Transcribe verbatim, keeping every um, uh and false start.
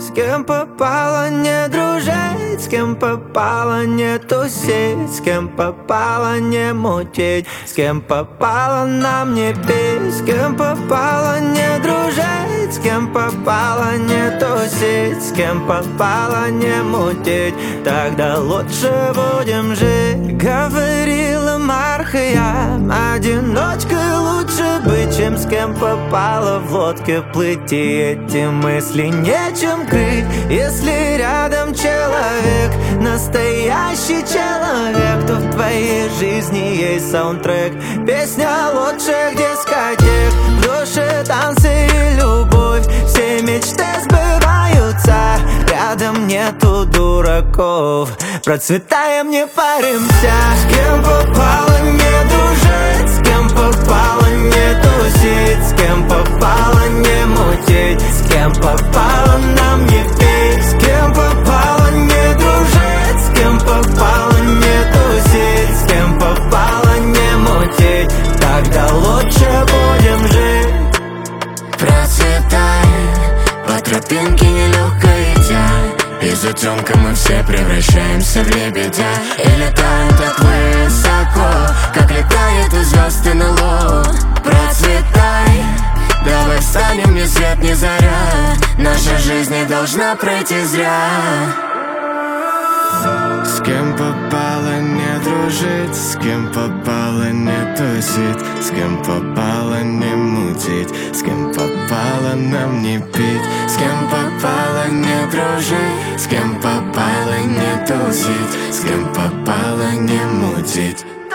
С кем попало не дружить, с кем попало не тусить, с кем попало не мутить, с кем попало нам не пить, с кем попало не дружить, с кем попало не тусить, с кем попало не мутить. Тогда лучше будем жить, говорила Мархия. Одиночкой лучше быть, чем с кем попало в лодке плыть. И эти мысли нечем крыть, если рядом человек, настоящий человек, то в твоей жизни есть саундтрек. Песня лучших дискотек, в душе танцы и любовь, все мечты сбываются. Рядом нету дураков, процветаем, не паримся. С кем попало не дружить, с кем попало не тусить, с кем попало не мутить, с кем попало нам не пить, с кем попало не дружить, с кем попало не тусить, с кем попало не мутить. Тогда лучше будем жить. Процветай, по тропинке нелегко идя, из утенка мы все превращаемся в лебедя и летаем так высоко, как летает у звезд эн эл о. Процветай, давай станем ни свет ни заря, наша жизнь не должна пройти зря. С кем попало не дружить, с кем попало не тусить, с кем попало не мутить, с кем попало нам не пить, с кем попало не дружить, с кем попало не тусить, с кем попало не мутить.